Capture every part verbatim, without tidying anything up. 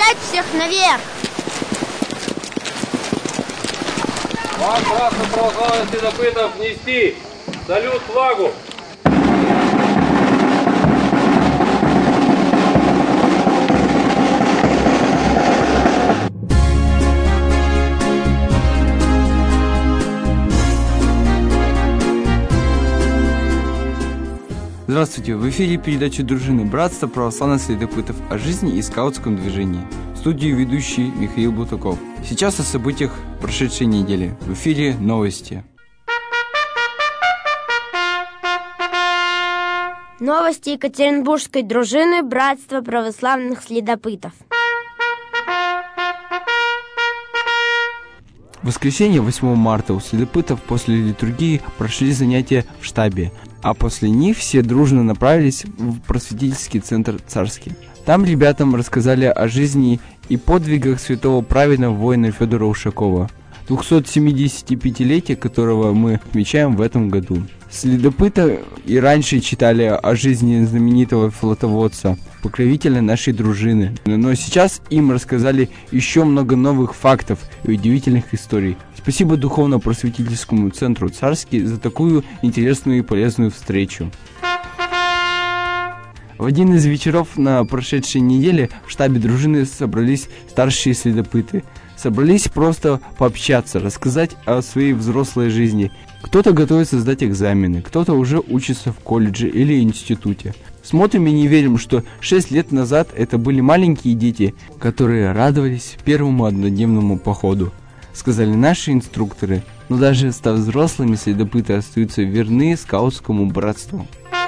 Поднять всех наверх! Вам, братство православных следопытов, нести салют флагу! Здравствуйте, в эфире передача дружины «Братство православных следопытов» о жизни и скаутском движении. В студии ведущий Михаил Бутаков. Сейчас о событиях прошедшей недели. В эфире новости. Новости Екатеринбургской дружины «Братство православных следопытов». В воскресенье восьмого марта у следопытов после литургии прошли занятия в штабе, а после них все дружно направились в просветительский центр «Царский». Там ребятам рассказали о жизни и подвигах святого праведного воина Федора Ушакова, двухсотсемидесятипятилетие которого мы отмечаем в этом году. Следопыты и раньше читали о жизни знаменитого флотоводца, покровителя нашей дружины, но сейчас им рассказали еще много новых фактов и удивительных историй. Спасибо Духовно-просветительскому центру «Царский» за такую интересную и полезную встречу. В один из вечеров на прошедшей неделе в штабе дружины собрались старшие следопыты. Собрались просто пообщаться, рассказать о своей взрослой жизни. Кто-то готовится сдать экзамены, кто-то уже учится в колледже или институте. Смотрим и не верим, что шесть лет назад это были маленькие дети, которые радовались первому однодневному походу, сказали наши инструкторы. Но даже став взрослыми, следопыты остаются верны скаутскому братству.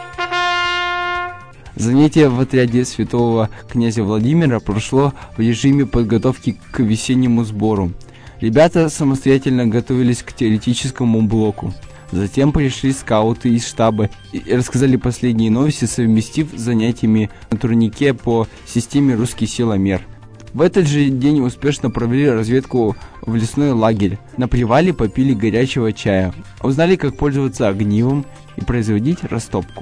Занятие в отряде святого князя Владимира прошло в режиме подготовки к весеннему сбору. Ребята самостоятельно готовились к теоретическому блоку. Затем пришли скауты из штаба и рассказали последние новости, совместив с занятиями на турнике по системе «Русский силомер». В этот же день успешно провели разведку в лесной лагерь. На привале попили горячего чая, узнали, как пользоваться огнивом и производить растопку.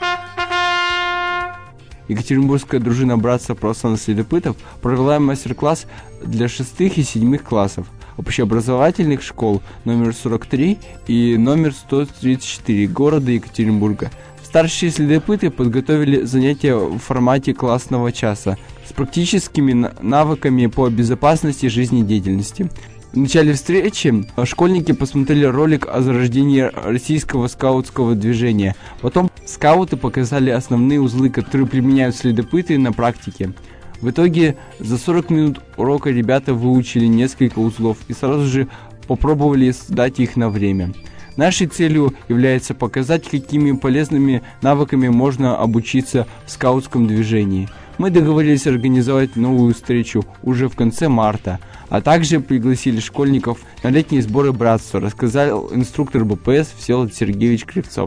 Екатеринбургская дружина «Братства православных следопытов» провела мастер-класс для шестых и седьмых классов общеобразовательных школ номер сорок три и номер сто тридцать четыре города Екатеринбурга. Старшие следопыты подготовили занятия в формате классного часа с практическими навыками по безопасности жизнедеятельности. В начале встречи школьники посмотрели ролик о зарождении российского скаутского движения. Потом скауты показали основные узлы, которые применяют следопыты на практике. В итоге за сорок минут урока ребята выучили несколько узлов и сразу же попробовали сдать их на время. Нашей целью является показать, какими полезными навыками можно обучиться в скаутском движении. Мы договорились организовать новую встречу уже в конце марта, а также пригласили школьников на летние сборы братства, рассказал инструктор бэ пэ эс Всеволод Сергеевич Кривцов.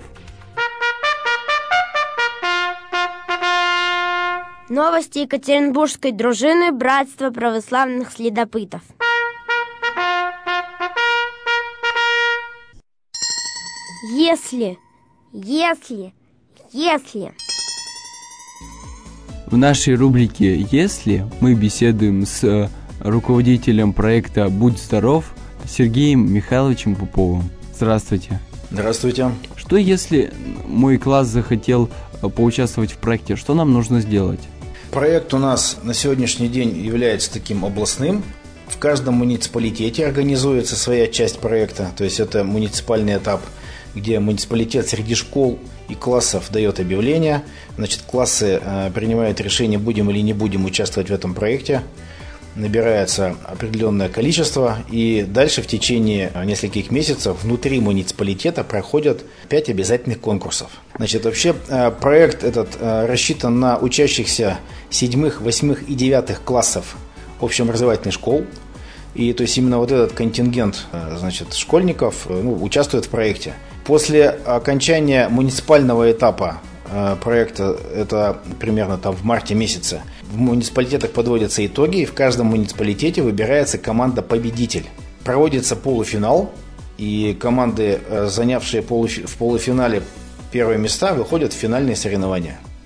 Новости Екатеринбургской дружины «Братство православных следопытов». Если, если, если... В нашей рубрике «Если» мы беседуем с руководителем проекта «Будь здоров» Сергеем Михайловичем Поповым. Здравствуйте. Здравствуйте. Что если мой класс захотел поучаствовать в проекте? Что нам нужно сделать? Проект у нас на сегодняшний день является таким областным. В каждом муниципалитете организуется своя часть проекта, то есть это муниципальный этап, где муниципалитет среди школ и классов дает объявление. Значит, классы э, принимают решение, будем или не будем участвовать в этом проекте. Набирается определенное количество, и дальше в течение нескольких месяцев внутри муниципалитета проходят пять обязательных конкурсов. Значит, вообще проект этот рассчитан на учащихся седьмых, восьмых и девятых классов общеобразовательных школ. И то есть именно вот этот контингент, значит, школьников, ну, участвует в проекте. После окончания муниципального этапа проекта, это примерно там в марте месяце, в муниципалитетах подводятся итоги, и в каждом муниципалитете выбирается команда-победитель. Проводится полуфинал, и команды, занявшие в полуфинале первые места, выходят в финальные соревнования. То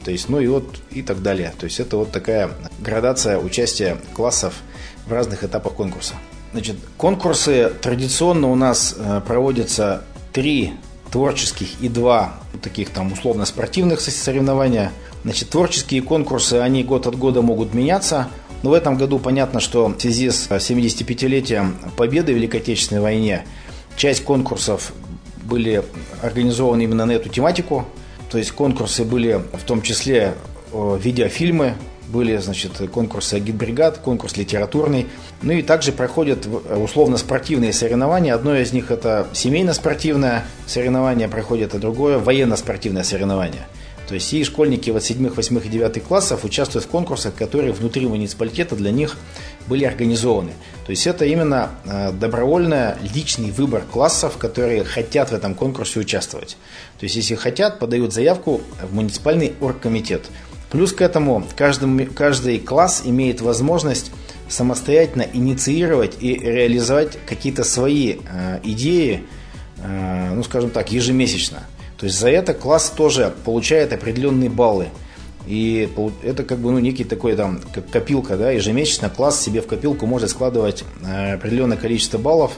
то есть, ну и вот и так далее. То есть это вот такая градация участия классов в разных этапах конкурса. Значит, конкурсы традиционно у нас проводятся три творческих и два таких там условно-спортивных соревнования. Значит, творческие конкурсы, они год от года могут меняться. Но в этом году понятно, что в связи с семидесятипятилетием победы в Великой Отечественной войне часть конкурсов были организованы именно на эту тематику. То есть конкурсы были в том числе видеофильмы, были, значит, конкурсы агитбригад, конкурс литературный. Ну и также проходят условно-спортивные соревнования. Одно из них это семейно-спортивное соревнование проходит, а другое военно-спортивное соревнование. То есть и школьники вот седьмых, восьмых и девятых классов участвуют в конкурсах, которые внутри муниципалитета для них были организованы. То есть это именно добровольный личный выбор классов, которые хотят в этом конкурсе участвовать. То есть если хотят, подают заявку в муниципальный оргкомитет. Плюс к этому каждый, каждый класс имеет возможность самостоятельно инициировать и реализовать какие-то свои э, идеи, э, ну скажем так, ежемесячно. То есть за это класс тоже получает определенные баллы. И это как бы ну, некий такой там, как копилка, да, ежемесячно класс себе в копилку может складывать э, определенное количество баллов.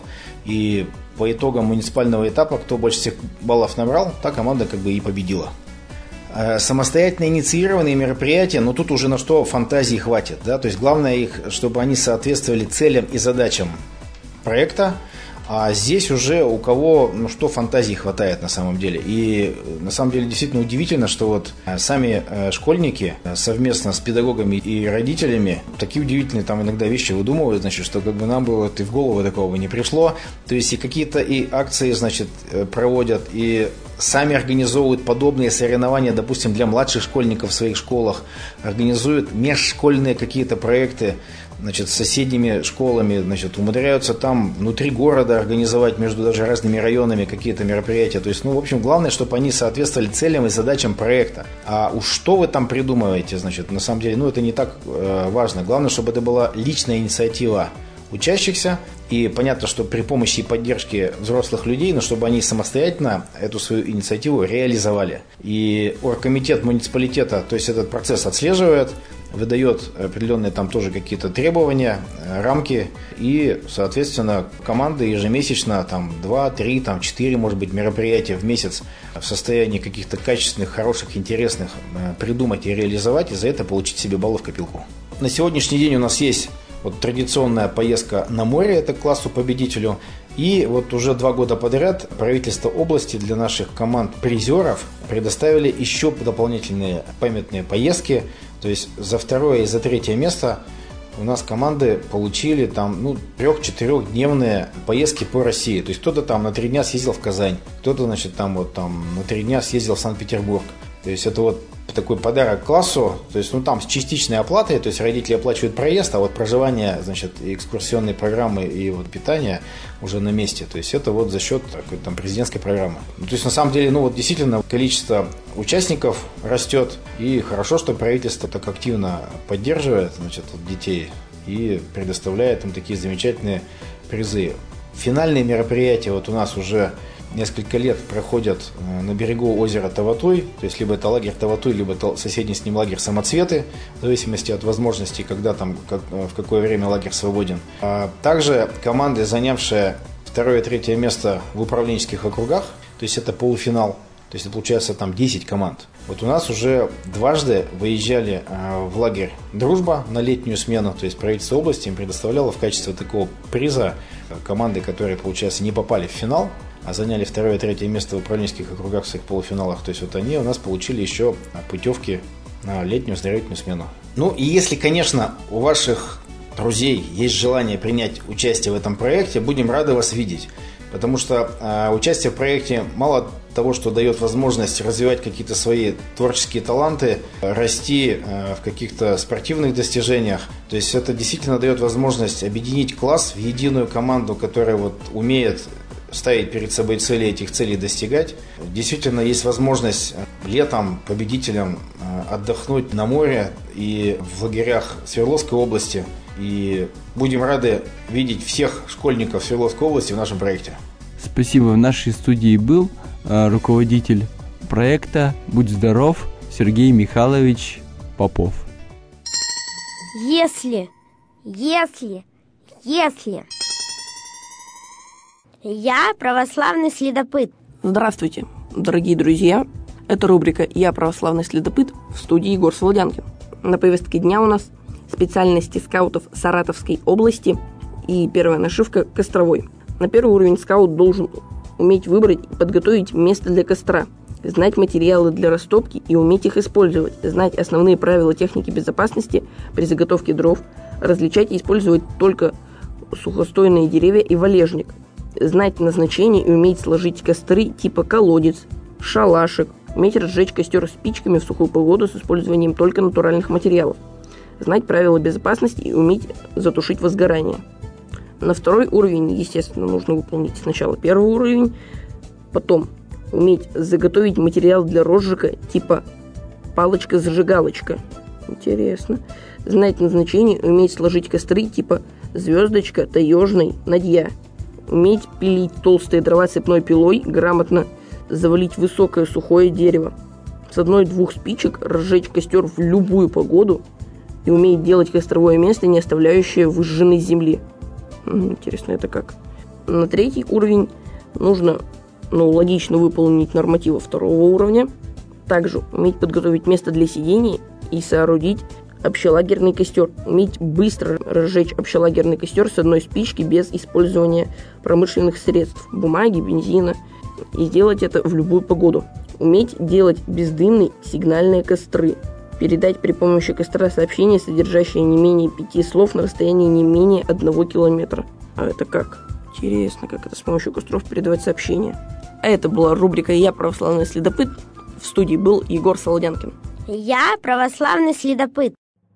И по итогам муниципального этапа, кто больше всех баллов набрал, та команда как бы и победила. Самостоятельно инициированные мероприятия, но тут уже на что фантазии хватит. Да? То есть главное их, чтобы они соответствовали целям и задачам проекта. А здесь уже у кого, ну что, фантазии хватает на самом деле. И на самом деле действительно удивительно, что вот сами школьники совместно с педагогами и родителями такие удивительные там иногда вещи выдумывают, значит, что как бы нам бы вот и в голову такого не пришло. То есть и какие-то и акции, значит, проводят, и сами организовывают подобные соревнования, допустим, для младших школьников в своих школах, организуют межшкольные какие-то проекты, значит, с соседними школами, значит, умудряются там внутри города организовать между даже разными районами какие-то мероприятия. То есть, ну, в общем, главное, чтобы они соответствовали целям и задачам проекта. А уж что вы там придумываете, значит, на самом деле, ну, это не так э, важно. Главное, чтобы это была личная инициатива учащихся. И понятно, что при помощи и поддержки взрослых людей, но чтобы они самостоятельно эту свою инициативу реализовали. И оргкомитет муниципалитета, то есть этот процесс отслеживает, выдает определенные там тоже какие-то требования, рамки, и, соответственно, команда ежемесячно там два, три, там четыре, может быть, мероприятия в месяц в состоянии каких-то качественных, хороших, интересных придумать и реализовать, и за это получить себе баллы в копилку. На сегодняшний день у нас есть вот традиционная поездка на море, это к классу-победителю. И вот уже два года подряд правительство области для наших команд-призеров предоставили еще дополнительные памятные поездки. То есть за второе и за третье место у нас команды получили там ну, трех-четырехдневные поездки по России. То есть кто-то там на три дня съездил в Казань, кто-то, значит, там вот там на три дня съездил в Санкт-Петербург. То есть это вот такой подарок классу, то есть ну там с частичной оплатой, то есть родители оплачивают проезд, а вот проживание, значит, экскурсионные программы и вот питание уже на месте, то есть это вот за счет какой-то там президентской программы. Ну, то есть на самом деле, ну вот действительно количество участников растет, и хорошо, что правительство так активно поддерживает, значит, детей и предоставляет им такие замечательные призы. Финальные мероприятия вот у нас уже несколько лет проходят на берегу озера Таватуй, то есть либо это лагерь Таватуй, либо это соседний с ним лагерь Самоцветы, в зависимости от возможностей, когда там, как, в какое время лагерь свободен. А также команды, занявшие второе и третье место в управленческих округах, то есть это полуфинал, то есть это получается там десять команд. Вот у нас уже дважды выезжали в лагерь «Дружба» на летнюю смену, то есть правительство области им предоставляло в качестве такого приза команды, которые, получается, не попали в финал, а заняли второе и третье место в управленческих округах в своих полуфиналах. То есть вот они у нас получили еще путевки на летнюю оздоровительную смену. Ну и если, конечно, у ваших друзей есть желание принять участие в этом проекте, будем рады вас видеть. Потому что э, участие в проекте мало того, что дает возможность развивать какие-то свои творческие таланты, расти э, в каких-то спортивных достижениях. То есть это действительно дает возможность объединить класс в единую команду, которая вот умеет ставить перед собой цели, этих целей достигать. Действительно, есть возможность летом победителям отдохнуть на море и в лагерях Свердловской области. И будем рады видеть всех школьников Свердловской области в нашем проекте. Спасибо. В нашей студии был руководитель проекта «Будь здоров» Сергей Михайлович Попов. Если, если, если. Я православный следопыт. Здравствуйте, дорогие друзья. Это рубрика «Я православный следопыт», в студии Егор Солодянкин. На повестке дня у нас специальности скаутов Саратовской области и первая нашивка – костровой. На первый уровень скаут должен уметь выбрать и подготовить место для костра, знать материалы для растопки и уметь их использовать, знать основные правила техники безопасности при заготовке дров, различать и использовать только сухостойные деревья и валежник, знать назначение и уметь сложить костры типа колодец, шалашик, уметь разжечь костер спичками в сухую погоду с использованием только натуральных материалов, знать правила безопасности и уметь затушить возгорание. На второй уровень, естественно, нужно выполнить сначала первый уровень, потом уметь заготовить материал для розжига типа палочка-зажигалочка. Интересно. Знать назначение и уметь сложить костры типа звездочка, таежный, надья. Уметь пилить толстые дрова цепной пилой, грамотно завалить высокое сухое дерево. С одной-двух спичек разжечь костер в любую погоду и уметь делать костровое место, не оставляющее выжженной земли. Интересно, это как? На третий уровень нужно, ну, логично выполнить нормативы второго уровня. Также уметь подготовить место для сидения и соорудить общелагерный костер. Уметь быстро разжечь общелагерный костер с одной спички без использования промышленных средств, бумаги, бензина. И сделать это в любую погоду. Уметь делать бездымные сигнальные костры. Передать при помощи костра сообщение, содержащее не менее пяти слов на расстоянии не менее одного километра. А это как? Интересно, как это с помощью костров передавать сообщения. А это была рубрика «Я православный следопыт». В студии был Егор Солодянкин. Я православный следопыт.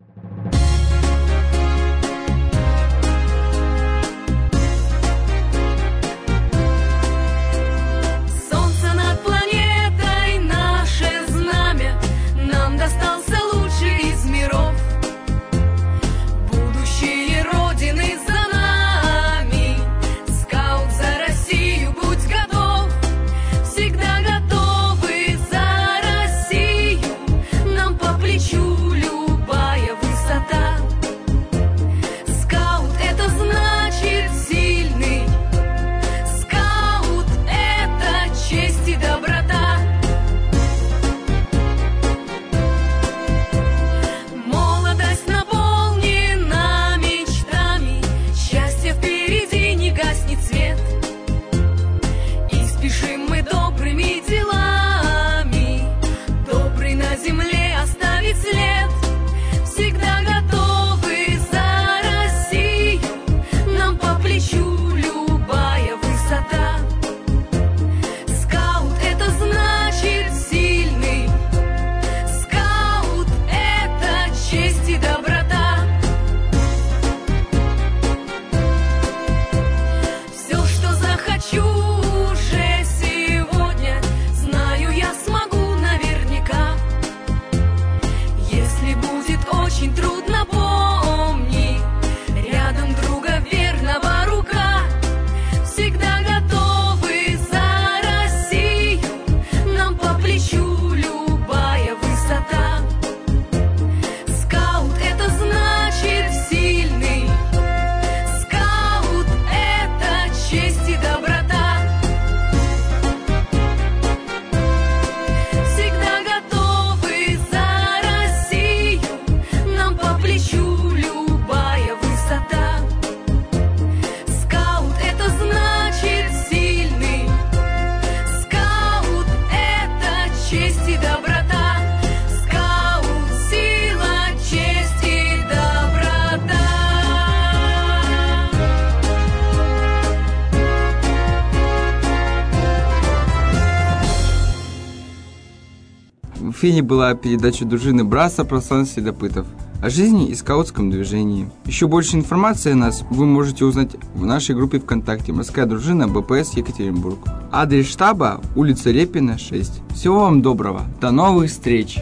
В эфире была передача дружины братства православных следопытов о жизни и скаутском движении. Еще больше информации о нас вы можете узнать в нашей группе ВКонтакте «Морская дружина БПС Екатеринбург». Адрес штаба – улица Репина, шесть. Всего вам доброго. До новых встреч!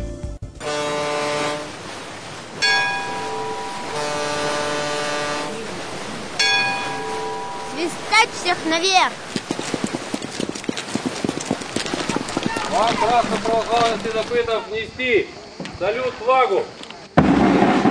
Свистать всех наверх! Вам, красных православных следопытов, нести! Салют, флагу!